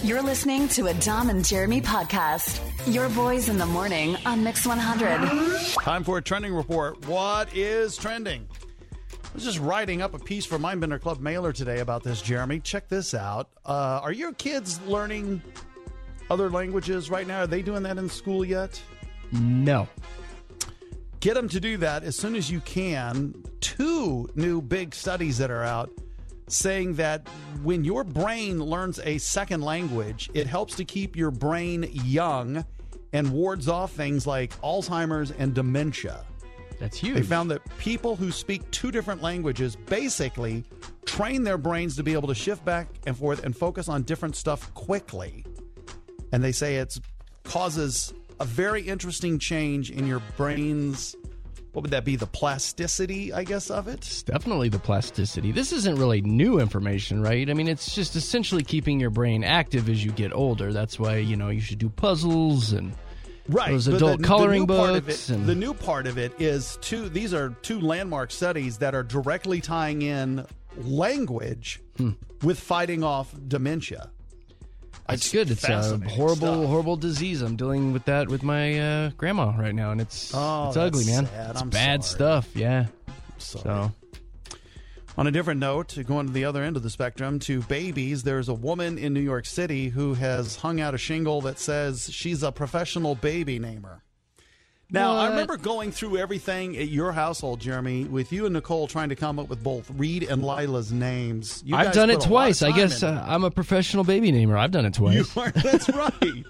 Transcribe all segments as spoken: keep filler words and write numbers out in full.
You're listening to a Dom and Jeremy podcast. Your boys in the morning on Mix one hundred. Time for a trending report. What is trending? I was just writing up a piece for Mindbender Club Mailer today about this, Jeremy. Check this out. Uh, are your kids learning other languages right now? Are they doing that in school yet? No. Get them to do that as soon as you can. Two new big studies that are out saying that when your brain learns a second language, it helps to keep your brain young and wards off things like Alzheimer's and dementia. That's huge. They found that people who speak two different languages basically train their brains to be able to shift back and forth and focus on different stuff quickly. And they say it causes a very interesting change in your brain's, what would that be, the plasticity, I guess, of it? It's definitely the plasticity. This isn't really new information, right? I mean, it's just essentially keeping your brain active as you get older. That's why, you know, you should do puzzles and right. those But adult the, coloring the new part books. Of it, and... The new part of it is two, these are two landmark studies that are directly tying in language hmm. with fighting off dementia. It's, it's good. It's a horrible, stuff. horrible disease. I'm dealing with that with my uh, grandma right now, and it's oh, it's ugly, man. Sad. It's I'm bad sorry. stuff. Yeah. Sorry. So, on a different note, going to the other end of the spectrum, to babies, there's a woman in New York City who has hung out a shingle that says she's a professional baby namer. Now, what? I remember going through everything at your household, Jeremy, with you and Nicole trying to come up with both Reed and Lila's names. You I've guys done put it a lot of twice. I time guess in uh, that. I'm a professional baby namer. I've done it twice. You are, that's right.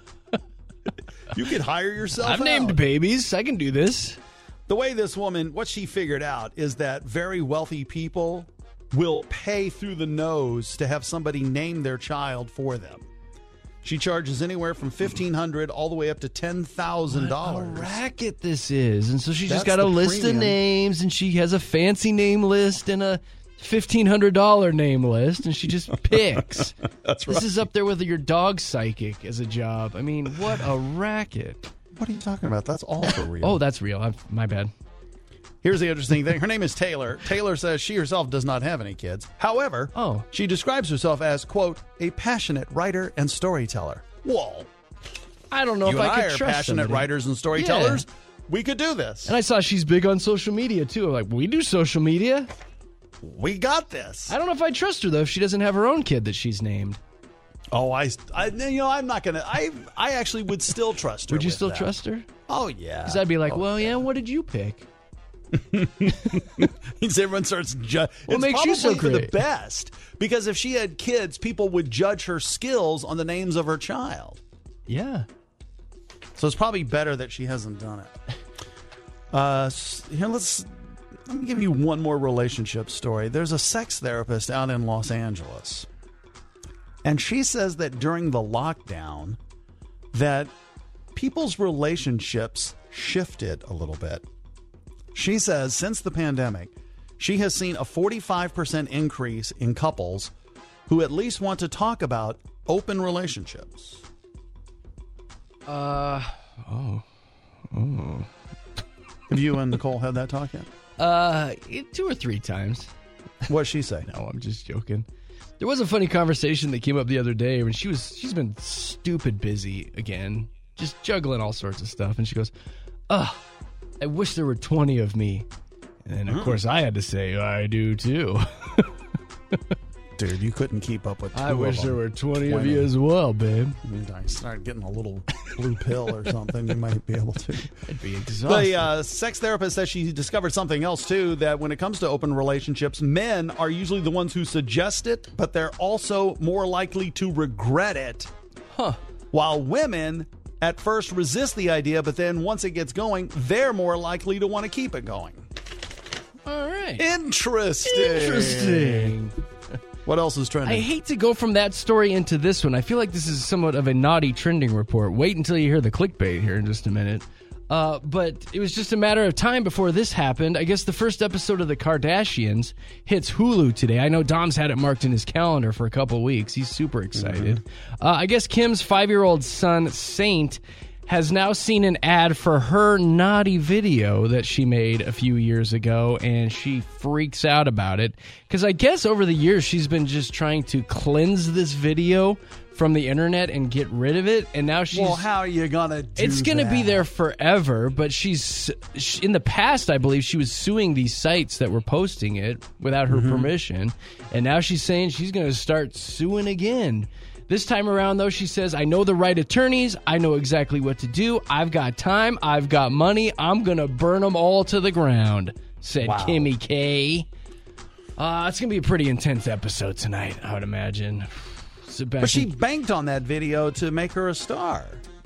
You could hire yourself I've out. named babies. I can do this. The way this woman, what she figured out is that very wealthy people will pay through the nose to have somebody name their child for them. She charges anywhere from fifteen hundred dollars all the way up to ten thousand dollars. What a racket this is. And so she just That's got a the list premium. of names, and she has a fancy name list and a fifteen hundred dollars name list, and she just picks. That's right. This is up there with your dog psychic as a job. I mean, what a racket. What are you talking about? That's all for real. Oh, that's real. I'm, my bad. Here's the interesting thing. Her name is Taylor. Taylor says she herself does not have any kids. However, Oh. she describes herself as, quote, a passionate writer and storyteller. Whoa. I don't know You if and I I could are trust passionate somebody. writers and storytellers. We could do this. And I saw she's big on social media, too. I'm like, we do social media. We got this. I don't know if I trust her, though, if she doesn't have her own kid that she's named. Oh, I, I, you know, I'm not gonna. I, I actually would still trust her. Would you with still that. trust her? Oh yeah. Because I'd be like, oh, well, yeah, what did you pick? Everyone starts judging. What It's makes you so probably for the great? best because if she had kids, people would judge her skills on the names of her child. Yeah. So it's probably better that she hasn't done it. Uh, s- here, let's let me give you one more relationship story. There's a sex therapist out in Los Angeles, and she says that during the lockdown, that people's relationships shifted a little bit. She says since the pandemic, she has seen a forty-five percent increase in couples who at least want to talk about open relationships. Uh, oh. Oh. Have you and Nicole had that talk yet? Uh, two or three times. What'd she say? No, I'm just joking. There was a funny conversation that came up the other day when she was, she's been stupid busy again, just juggling all sorts of stuff. And she goes, ugh, I wish there were twenty of me. And of course I had to say, I do too. Dude, you couldn't keep up with two I of wish them. there were twenty, of twenty. you as well, babe. I mean, I start getting a little blue pill or something, you might be able to. I'd be exhausted. The uh, sex therapist says she discovered something else, too, that when it comes to open relationships, men are usually the ones who suggest it, but they're also more likely to regret it. Huh. While women at first resist the idea, but then once it gets going, they're more likely to want to keep it going. All right. Interesting. Interesting. What else is trending? I hate to go from that story into this one. I feel like this is somewhat of a naughty trending report. Wait until you hear the clickbait here in just a minute. Uh, but it was just a matter of time before this happened. I guess the first episode of The Kardashians hits Hulu today. I know Dom's had it marked in his calendar for a couple weeks. He's super excited. Mm-hmm. Uh, I guess Kim's five-year-old son, Saint, has now seen an ad for her naughty video that she made a few years ago, and she freaks out about it. Because I guess over the years, she's been just trying to cleanse this video from the internet and get rid of it, and now she's... Well, how are you going to do It's going to that? be there forever, but she's... She, in the past, I believe, she was suing these sites that were posting it without her Mm-hmm. permission, and now she's saying she's going to start suing again. This time around, though, she says, I know the right attorneys. I know exactly what to do. I've got time. I've got money. I'm going to burn them all to the ground, said Wow. Kimmy K. Uh, it's going to be a pretty intense episode tonight, I would imagine. Sebastian, But she banked on that video to make her a star.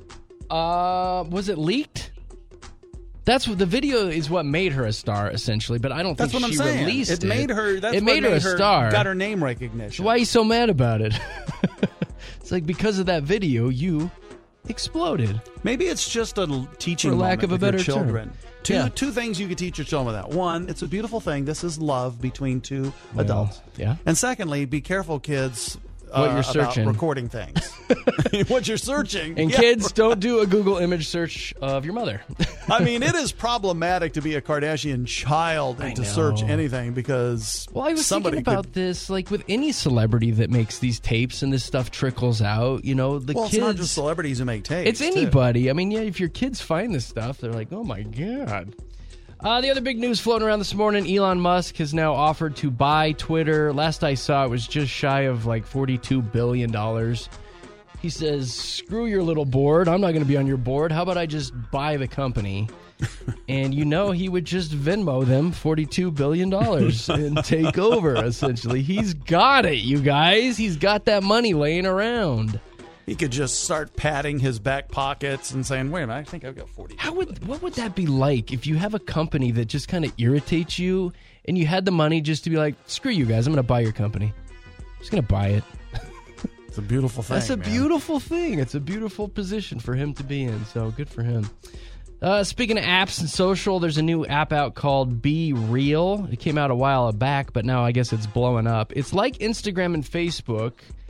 Uh, was it leaked? That's what the video is. What made her a star, essentially. But I don't That's think what I'm she saying. released it. It made her. That's it what made her a star. Got her name recognition. So why are you so mad about it? It's like because of that video, you exploded. Maybe it's just a l- teaching For lack moment of a with your better term. children. Two Yeah. two things you could teach your children with that. One, it's a beautiful thing. This is love between two Well, adults. yeah. And secondly, be careful, kids. What uh, you're searching. about recording things. What you're searching. And Yeah. kids, don't do a Google image search of your mother. I mean, it is problematic to be a Kardashian child and I to know. search anything because Well, I was somebody thinking about could, this, like with any celebrity that makes these tapes and this stuff trickles out. You know, the well, kids. it's not just celebrities who make tapes. It's too. anybody. I mean, yeah, if your kids find this stuff, they're like, oh my God. Uh, the other big news floating around this morning, Elon Musk has now offered to buy Twitter. Last I saw, it was just shy of like forty-two billion dollars. He says, screw your little board. I'm not going to be on your board. How about I just buy the company? And you know he would just Venmo them forty-two billion dollars and take over, essentially. He's got it, you guys. He's got that money laying around. He could just start patting his back pockets and saying, wait a minute, I think I've got forty. How would what would that be like if you have a company that just kind of irritates you and you had the money just to be like, screw you guys, I'm going to buy your company. I'm just going to buy it. It's a beautiful thing. That's a man. beautiful thing. It's a beautiful position for him to be in, so good for him. Uh, speaking of apps and social, there's a new app out called Be Real. It came out a while back, but now I guess it's blowing up. It's like Instagram and Facebook.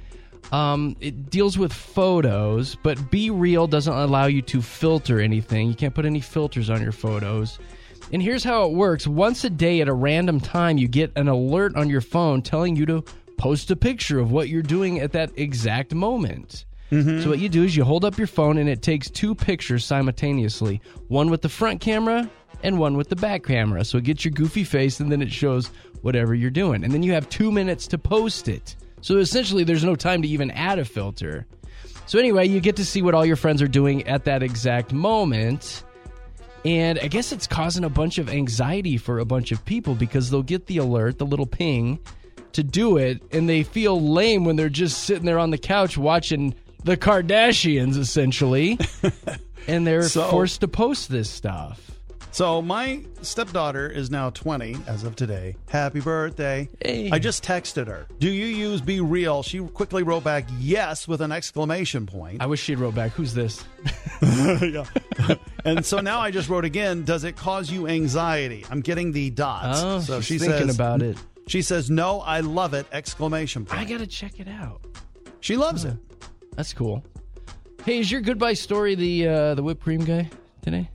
Um, it deals with photos, but Be Real doesn't allow you to filter anything. You can't put any filters on your photos. And here's how it works. Once a day at a random time, you get an alert on your phone telling you to post a picture of what you're doing at that exact moment. Mm-hmm. So what you do is you hold up your phone and it takes two pictures simultaneously, one with the front camera and one with the back camera. So it gets your goofy face and then it shows whatever you're doing. And then you have two minutes to post it. So essentially there's no time to even add a filter. So anyway, you get to see what all your friends are doing at that exact moment. And I guess it's causing a bunch of anxiety for a bunch of people because they'll get the alert, the little ping, to do it, and they feel lame when they're just sitting there on the couch watching the Kardashians, essentially, and they're So- forced to post this stuff. So my stepdaughter is now twenty as of today. Happy birthday. Hey. I just texted her. Do you use Be Real? She quickly wrote back yes with an exclamation point. I wish she'd wrote back, who's this? Yeah. And so now I just wrote again, does it cause you anxiety? I'm getting the dots. Oh, so she's she thinking says, about it. She says, no, I love it, exclamation point. I gotta check it out. She loves it. That's cool. Hey, is your goodbye story the uh, the whipped cream guy today?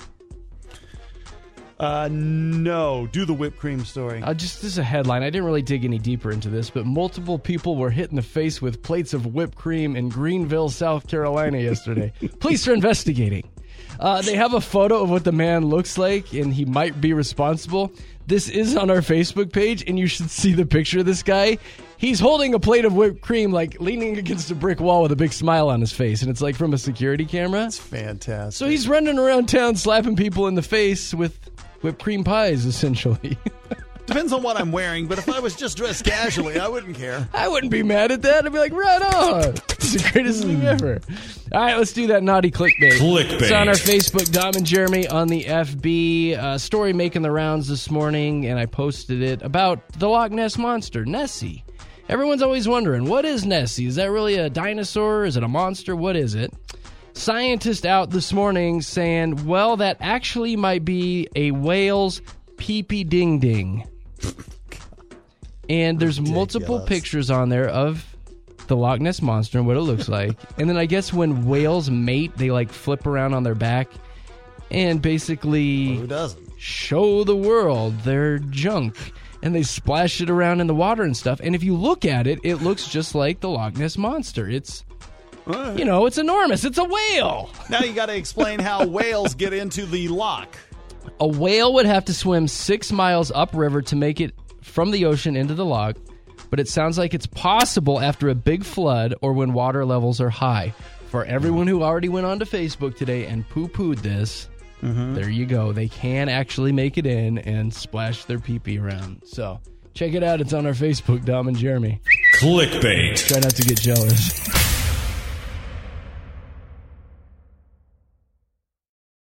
Uh, no, do the whipped cream story. Uh, just this is a headline. I didn't really dig any deeper into this, but multiple people were hit in the face with plates of whipped cream in Greenville, South Carolina yesterday. Police are investigating. Uh, they have a photo of what the man looks like, and he might be responsible. This is on our Facebook page, and you should see the picture of this guy. He's holding a plate of whipped cream, like leaning against a brick wall with a big smile on his face, and it's like from a security camera. It's fantastic. So he's running around town slapping people in the face with whipped cream pies, essentially. Depends on what I'm wearing, but if I was just dressed casually, I wouldn't care. I wouldn't be mad at that. I'd be like, right on. It's the greatest thing ever. All right, let's do that naughty clickbait. Clickbait. It's on our Facebook, Dom and Jeremy on the F B. Uh, story making the rounds this morning, and I posted it about the Loch Ness Monster, Nessie. Everyone's always wondering, what is Nessie? Is that really a dinosaur? Is it a monster? What is it? Scientist out this morning saying, well, that actually might be a whale's pee-pee ding-ding. And there's multiple Ridiculous. pictures on there of the Loch Ness Monster and what it looks like. And then I guess when whales mate, they like flip around on their back and basically Who doesn't? show the world their junk. And they splash it around in the water and stuff. And if you look at it, it looks just like the Loch Ness Monster. It's, you know, it's enormous. It's a whale. Now you got to explain how whales get into the loch. A whale would have to swim six miles upriver to make it from the ocean into the loch. But it sounds like it's possible after a big flood or when water levels are high. For everyone who already went onto Facebook today and poo-pooed this, mm-hmm. there you go. They can actually make it in and splash their pee-pee around. So check it out. It's on our Facebook, Dom and Jeremy. Clickbait. Try not to get jealous.